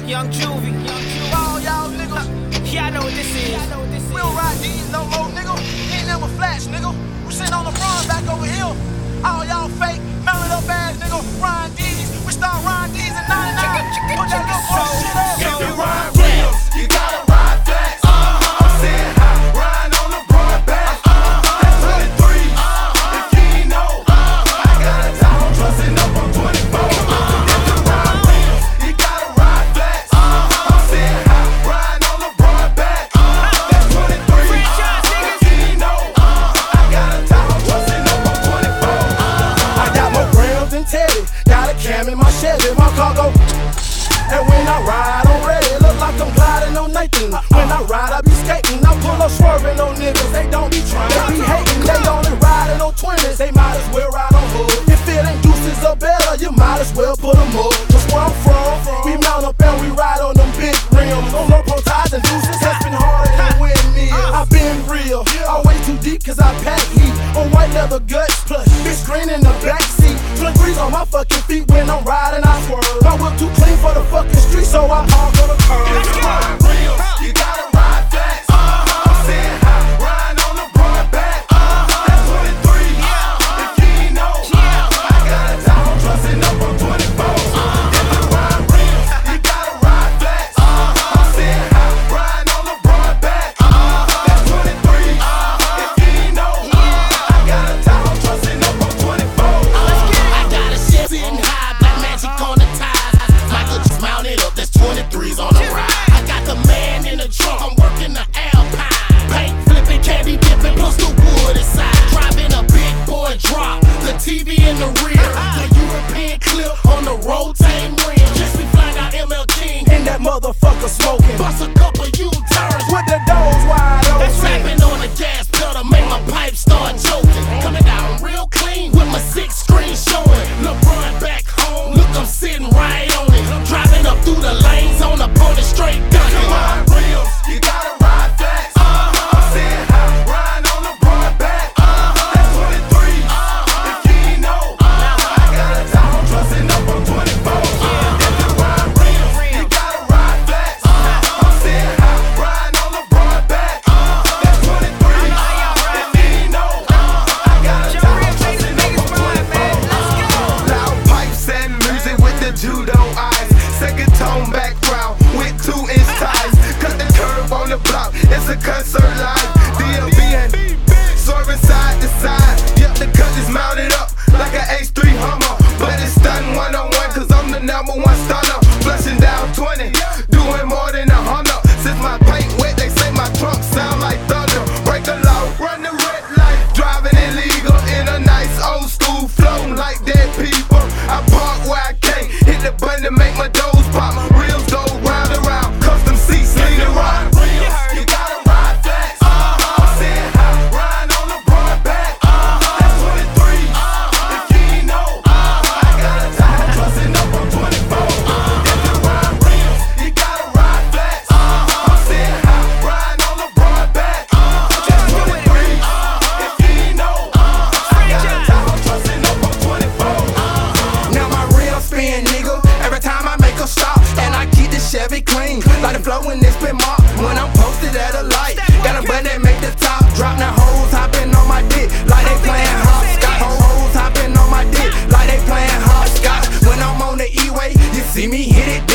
Young Juvie. All y'all niggas. Yeah, I know what this is. We don't ride these no more, nigga. Ain't never flash, nigga. We sitting on the run back over here. All y'all fake, mounted up ass, nigga. Ryan D's. We start Ryan D's in 99. Put that little bullshit up. If you ride real, you gotta ride fast. I'm saying high, riding on the broad back. That's 23. If you ain't know, I got a Tahoe trusting up on 24. If you ride real, you gotta ride fast. I'm saying high, riding on the broad back. That's 23. If you ain't know, I got a Tahoe trusting up on 24. I got more grams than Teddy. Got a cam in my Chevy, my cargo. And when I ride, I'm ready. Look like I'm gliding on Nathan. When I ride, I be skating. I pull up swerving on niggas. They don't be trying. They be hating. They only riding on 20s. They might as well ride on hood. If it ain't deuces or better, you might as well put them up. Cause where I'm from, we mount up and we ride on them big rims. On low pro ties and deuces. That's been harder than windmills. I been real. Always too deep cause I pack heat. On white leather guts plus. Bitch green in the backseat. 23s on my fucking feet when I'm riding. I swerve. My whip too clean for the fucking street, so I park on the curb. If you ride real, you gotta ride fast. I'm saying high, riding on the broad back. That's 23. If you ain't know, I got a Tahoe trusting up on 24. If you ride real, you gotta ride fast. I'm saying high, riding on the broad back. That's 23. If you ain't know, I got a Tahoe trusting up on 24. I got a shit sitting high, black magic on the ties. Michael just mounted up, that's 23s on the ride. I got the man in the trunk, I'm working the Alpine. Paint flipping, candy dipping, plus the wood inside. Driving a big boy drop, the TV in the rear. The European clip on the rotating rim. Just be flying out ML King, And that motherfucker smoking. bust a couple U-turns. With the doors wide open. Slapping on the gas pedal, make my pipe start choking. Coming down real clean with my 6 screen showing. LeBron back home, look, I'm sitting right on it. Driving up through the lanes on a pony straight If you gun. ride real, you gotta ride fast. I'm saying high, riding on the broad back. That's 23. If you ain't know, I got a Tahoe trusting up on 24. If you ride real, you gotta ride fast. I'm saying high, riding on the broad back. That's 23. If you ain't know, I got a Tahoe trusting up on 24. Loud pipes and music with the judo eyes. Second tone background with 2-inch ties. Cut the curve on the block, it's a concert live. DLB and swerving side to side. Yep, the cut is mounted up like an H3 Hummer. But it's stunning one-on-one cause I'm the #1 stunner. Flushing down 20, doing more than 100. Since my paint wet, they say my trunk sound like thunder. Break the law, run the red light. Driving illegal in a nice old school flow like dead people. I park where I can't, hit the button to make my doors pop. Reels go round and round, custom seats lead the ride. You gotta ride fast. I'm saying high, riding on the broad back. That's 23. If you ain't know, I got a Tahoe trusting up on 24. If you ride real, you gotta ride fast. I'm saying high, riding on the broad back. That's 23. If you ain't know, I got a Tahoe trusting up on 24. Now my rims spin, nigga. Every time I make a stop, and I keep the Chevy clean. Like the flow when it's been marked. When I'm posted at a light, got a button that make the top drop. Now hoes hopping on my dick, like they playing hopscotch. Hoes hopping on my dick, like they playing hopscotch. When I'm on the E-way, you see me hit it